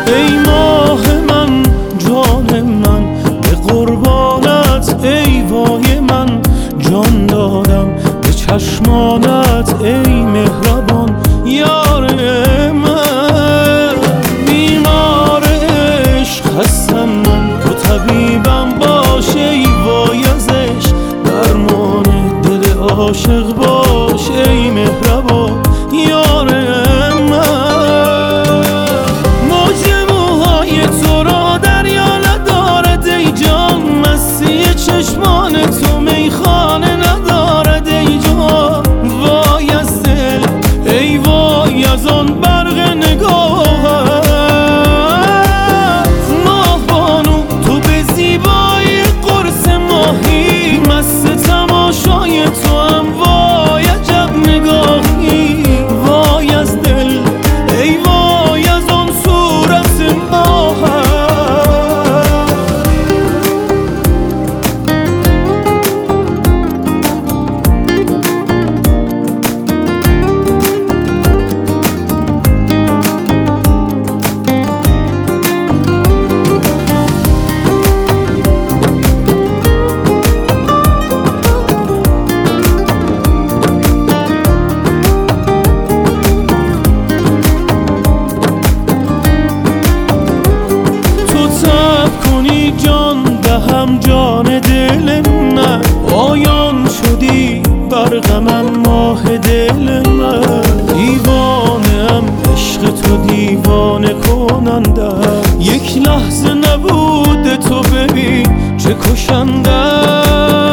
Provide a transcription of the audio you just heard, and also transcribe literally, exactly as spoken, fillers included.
ای ماه من جان من به قربانت، ای وای من جان دادم به چشمانت، ای مهربان یار من. بیمار عشق هستم من، تو طبیبم باش ای وای ازش، درمان دل عاشق باش ای مهربان یار من. موج موهای تو را دریا ندارد ای جان، مستی چشمان تو میخانه ندارد ای جان. وای از دل ای وای از آن برق نگاهت، ماه بانو تو به زیبایی قرص ماهی، مست تماشای تو هم وای عجب نگاهی. وای از دل ای وای از آن صورت ماهت. جان دهم جان دل من، آیان شدی بر غمم ماه دل من. دیوانم عشق تو دیوانه کننده، یک لحظه نبود تو ببین چه کشنده.